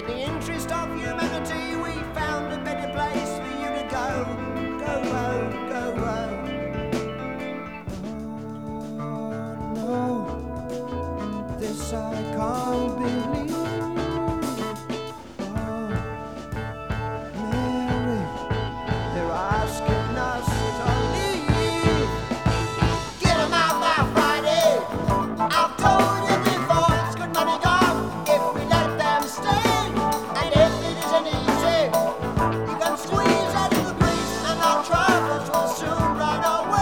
the interest of humanity, we found a better place for you to go. Go, go, go, go. Oh, no, this I can't believe. Oh, Mary, they're asking us to leave. Get 'em out by Friday. I've told you before, it's good money gone if we let them stay. And if it isn't easy, you can squeeze out of the breeze, and our troubles will soon run away.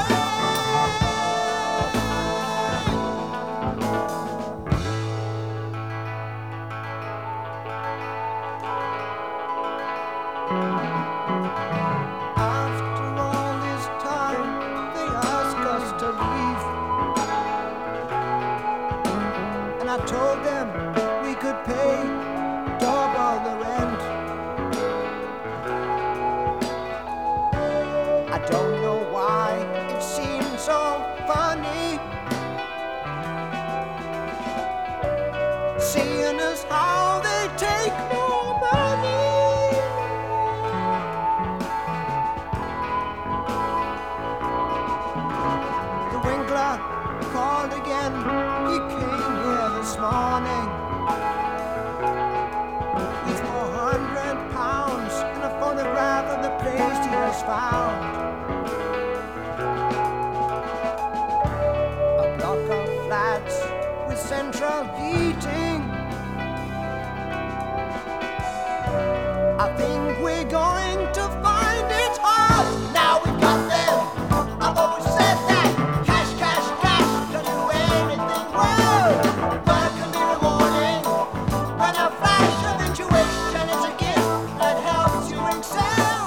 After all this time, they ask us to leave. And I told them we could pay double the rent. I don't know why it seems so funny seeing us how they take more money. The Winkler called again. He came here this morning with £400 and a photograph of the place he has found. A block of flats with central heating. I think we're going to find it hard. Now we've got them. I've always said that. Cash, cash, cash. Can do anything well. But it can be rewarding when a flash of intuition is a gift that helps you excel.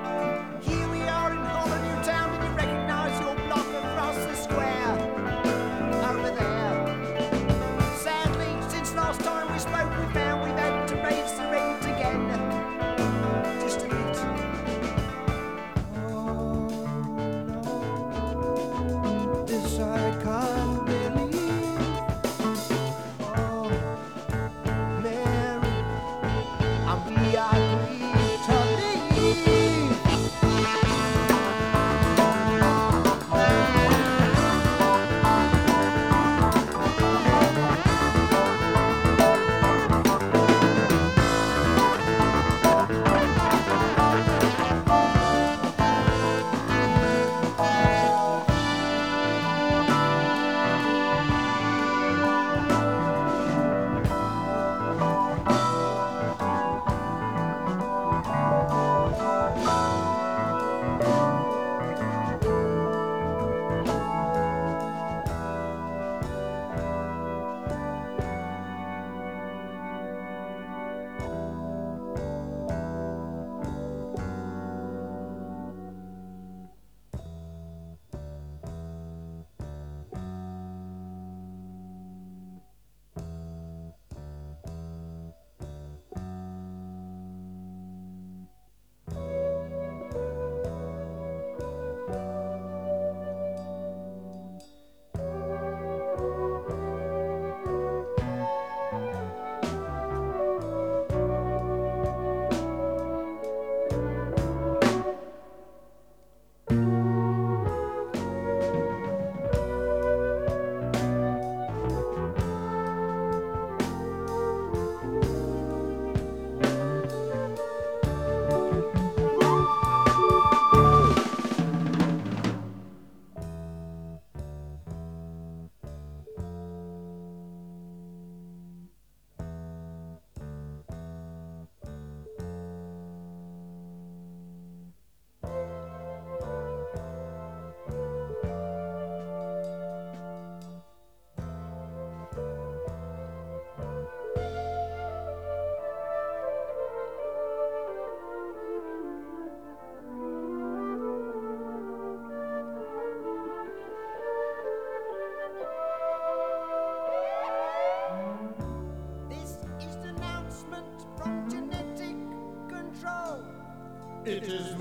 Here we are in Hollow New Town, and you recognize your block across the square.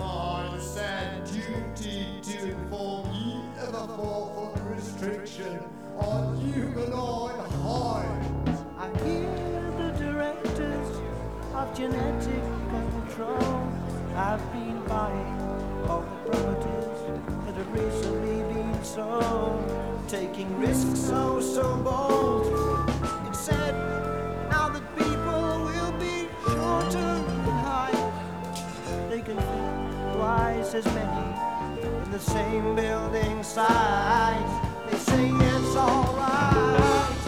my sad duty to inform ye of a 4-foot restriction on humanoid height. I hear the directors of genetic control have been buying all the properties that have recently been sold, taking risks so bold. It's said now that people will be shorter in height. They can fit twice as many in the same building site. They say it's alright.